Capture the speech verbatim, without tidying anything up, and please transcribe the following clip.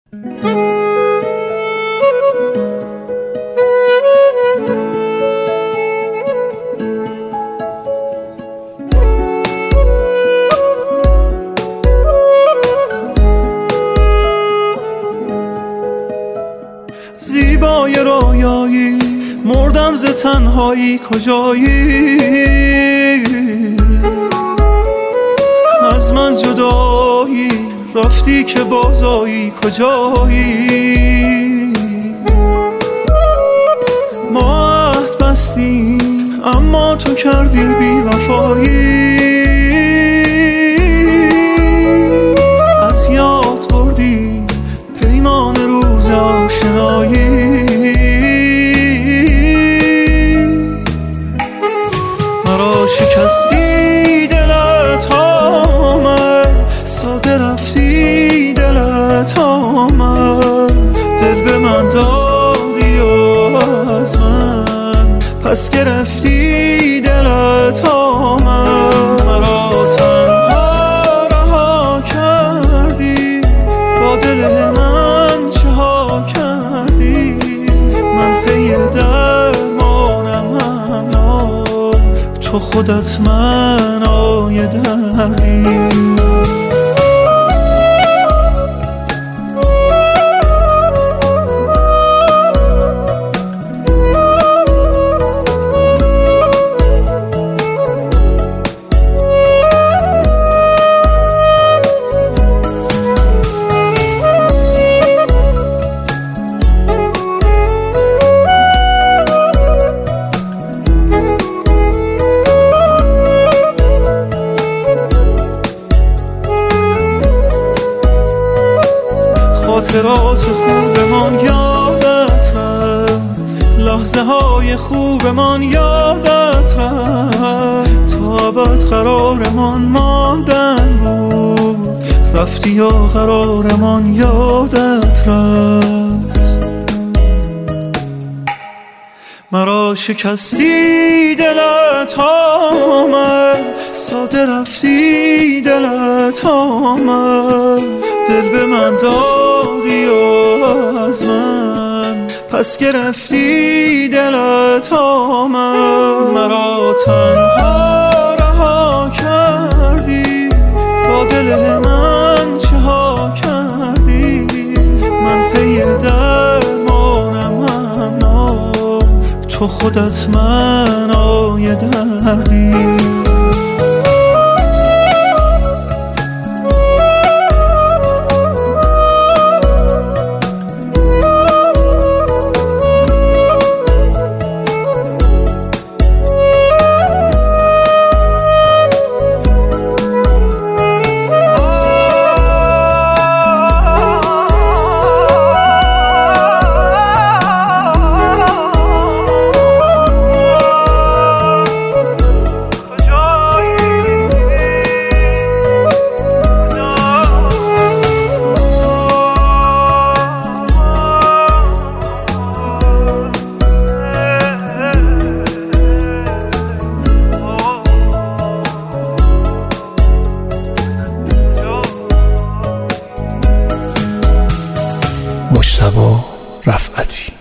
زیبای رویایی مردم ز تنهایی کجایی، از من جدایی رفتی که بازایی کجایی. ما عهد بستیم اما تو کردی بی وفایی، از یاد بردی پیمان روز آشنایی. مرا شکستی دلت آمد، ساده رفتی دلت آمد، دل به من دادی و از من پس گرفتی دلت آمد. مرا تنها رها کردی، با دل من چه ها کردی، من پی درمانم اما تو خودت من آی دردی. خاطرات خوبمان یادت رفت، لحظه های خوبمان یادت رفت، تا ابد قرارمان ماندن بود، رفتی و قرارمان یادت رفت. مرا شکستی دلت آمد، ساده رفتی دلت آمد، دل به من دادی و از من پس گرفتی دلت آمد. مرا تنها رها کردی، با دل من چه ها کردی، من پی درمانم اما تو خودت من آی دردی. مجتبی رفعتی.